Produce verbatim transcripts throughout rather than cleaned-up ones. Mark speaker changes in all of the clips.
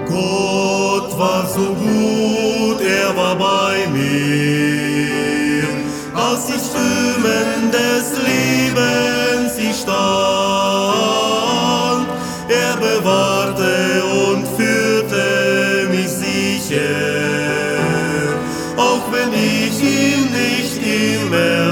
Speaker 1: Gott war so gut, er war bei mir, als die Stürmen des Lebens ich stand. Er bewahrte und führte mich sicher, auch wenn ich ihn nicht immer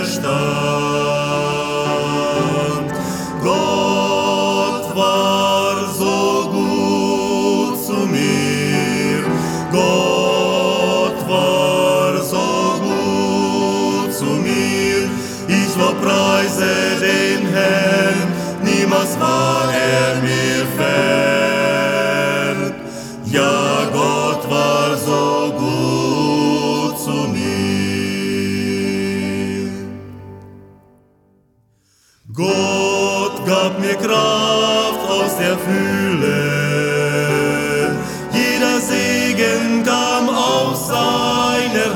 Speaker 1: verstand. Gott war so gut zu mir, Gott war so gut zu mir. Ich war preise den Herrn, niemals war er mir fern. Ja, Gott war so gut zu mir. Gott gab mir Kraft aus der Fülle, jeder Segen kam aus seiner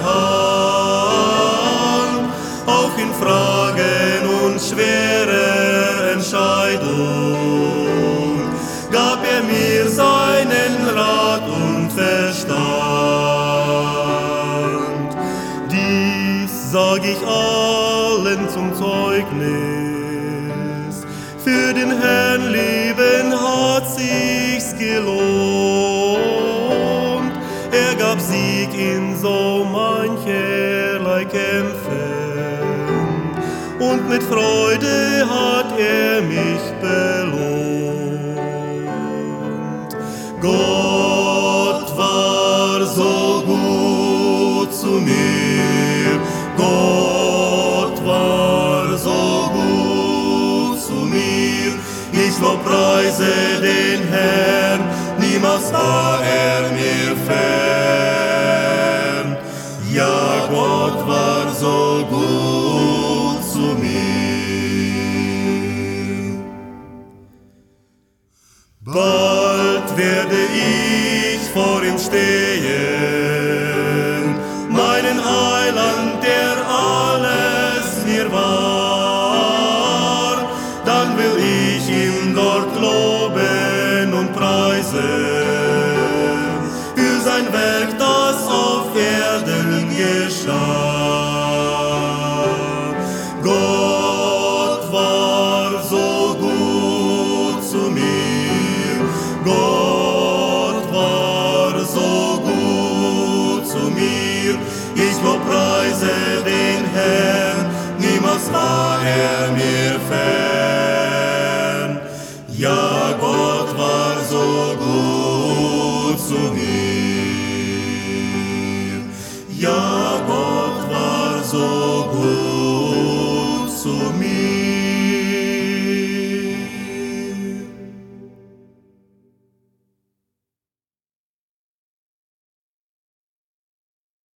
Speaker 1: Hand, auch in Fragen und schwerer Entscheidung gab er mir seinen Rat und Verstand. Dies sag ich allen zum Zeugnis, für den Herrn leben hat sich's gelohnt. Er gab Sieg in so mancherlei Kämpfen, und mit Freude hat er mich belohnt. Gott war so gut zu mir, Gott war so gut zu mir. Ich lobpreise den Herrn, niemals war er mir fern. Ja, Gott war so gut zu mir. Bald werde ich vor ihm stehen, meinen Heiland, der alles mir war. Dann will ich ihm dort loben und preisen für sein Werk, das auf Erden geschah. Gott war so gut zu mir, Gott war so gut zu mir. Ich lobpreise den Herrn, niemals war er mir fern. Ja, Gott war so gut zu mir. Ja, Gott war so gut zu mir.